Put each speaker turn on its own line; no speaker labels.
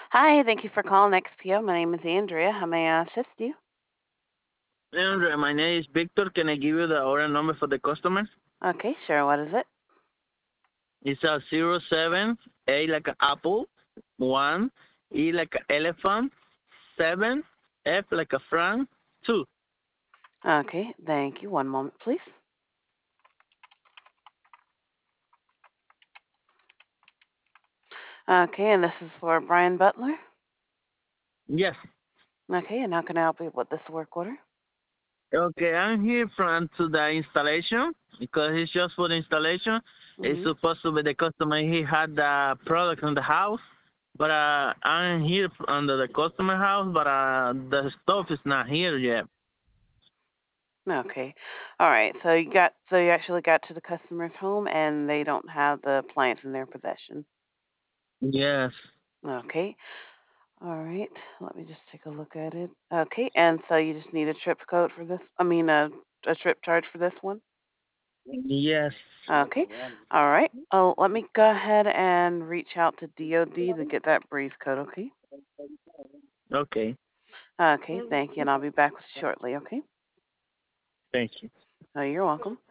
Hi, thank you for calling XPO. My name is Andrea. How may I assist you?
Andre, my name is Victor. Can I give you the order number for the customer?
Okay, sure. What is it?
It's a 07, A like an apple, 1, E like an elephant, 7, F like a Frank, 2.
Okay, thank you. One moment, please. Okay, and this is for Brian Butler.
Yes.
Okay, and how can I help you with this work order?
Okay, I'm here from to the installation because it's just for the installation. It's
Mm-hmm.
supposed to be the customer. He had the product in the house, but I'm here under the customer house, but the stuff is not here yet.
Okay. All right. So you actually got to the customer's home and they don't have the appliance in their possession.
Yes.
Okay. All right. Let me just take a look at it. Okay, and so you just need a trip code for this. A trip charge for this one.
Yes.
Okay. All right. Oh, let me go ahead and reach out to DOD to get that breeze code, okay?
Okay.
Okay, thank you, and I'll be back with you shortly, okay?
Thank you.
Oh, you're welcome.